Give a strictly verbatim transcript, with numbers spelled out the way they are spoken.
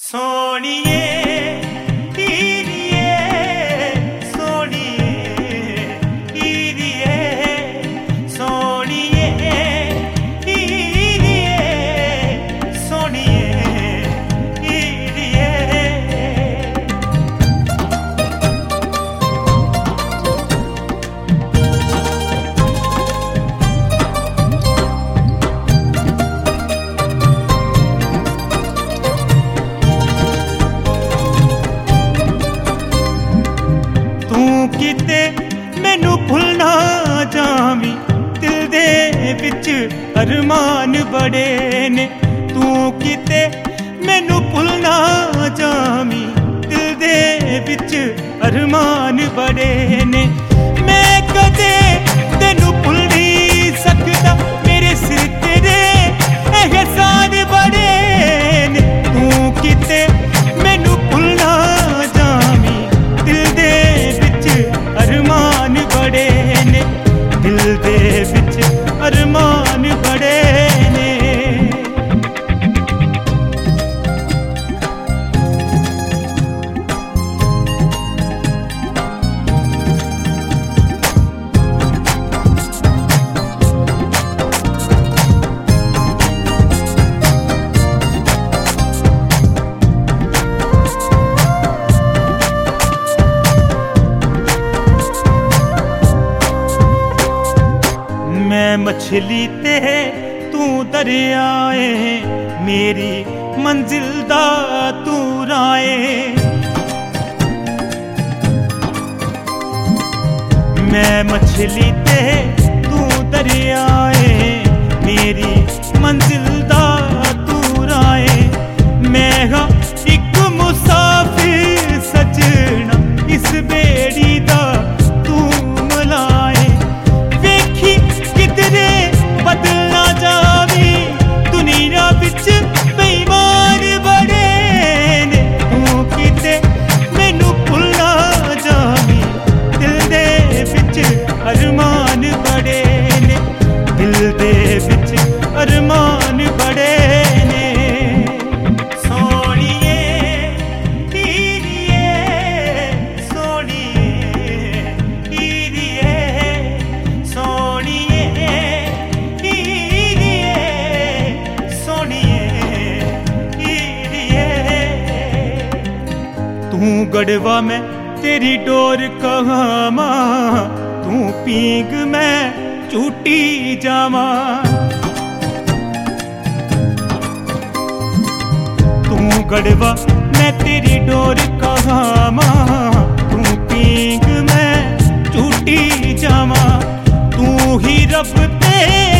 सोनिए हीरिए सोनिए हीरिए सोनिए हीरिए सोनिए हीरिए। किते मैनू भुलना जावी दिल दे विच अरमान बड़े ने। तू किते मैनू भुलना जावी दिल दे विच अरमान बड़े ने। मैं कदे तेनू भुल नहीं सकदा मेरे सिर तेरे एहसान बड़े ने। तू किते मैनू भुलना जावी दिल दे अरमान बड़े ने दिल दे विच अरमान बड़े ने। मैं मछली ते तू दरियाए मेरी मंजिल दा तू राए। मैं मछली ते तू दरियाए मेरी मंजिल दा तू राए। मैं हाँ एक मुसाफिर सजना इस बेड़ी दा तू मलाए। वेखी किधरे बदल ना जावी दुनिया विच बेईमान बड़े ने। तू किते मैनू भुल ना जावी दिल दे विच अरमान बड़े ने दिल दे विच अरमान बड़े ने। सोनिए हीरिए सोनिए हीरिए सोनिए तू गड़वा मैं तेरी डोर कहामा तू पींग मैं चूटी जावा। तू गड़वा मैं तेरी डोर कहामा तू पींग मैं चूटी जावा। तू ही रब ते